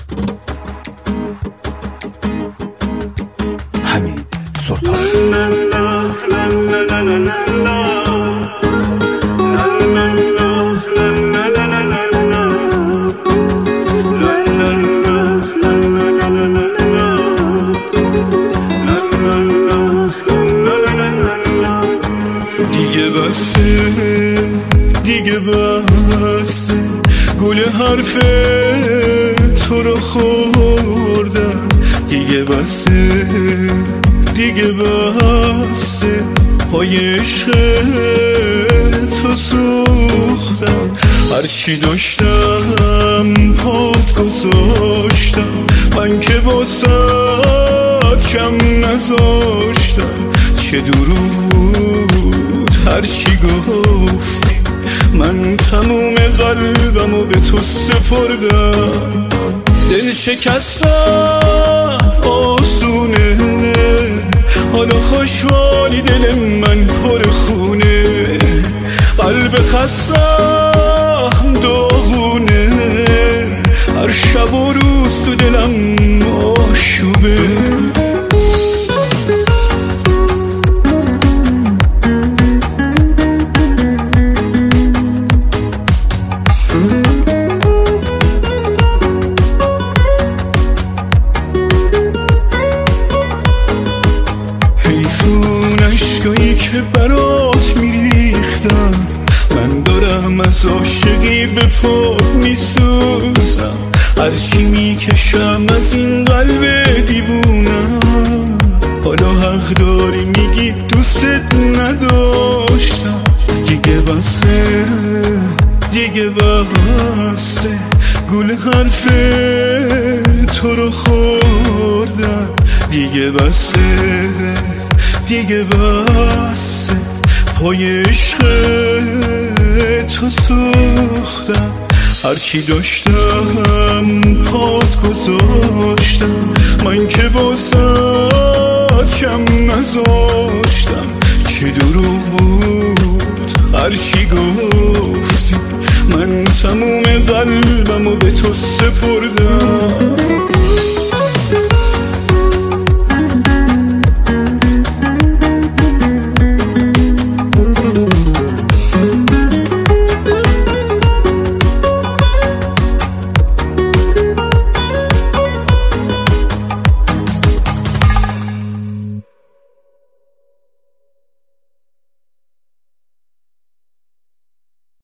حمید سلطان. دیگه بسه گل حرف تو رو خوردم، دیگه بسه پای عشق تو سوختم. هرچی داشتم پات گذاشتم، من که واسات کم نذاشتم. چه درود هرچی گفتی، من تموم قلبمو به تو سپردم. دل شکستم آسونه، حالا خوشحالی دل من پر خونه. قلب خستم داغونه، هر شب و روز تو دلم آشوبه. که برات میریختم، من دارم از عاشقی به فوق میسوزم. هرچی میکشم از این قلب دیوونم، حالا حق داری میگی دوست نداشتم. دیگه بسه گل حرف تو رو خوردم. دیگه بسه پای عشق تو سوختم. هرچی داشتم پات گذاشتم، من که واسات کم نذاشتم. چه دروغ بود هرچی گفتی، من تموم قلبمو به تو سپردم.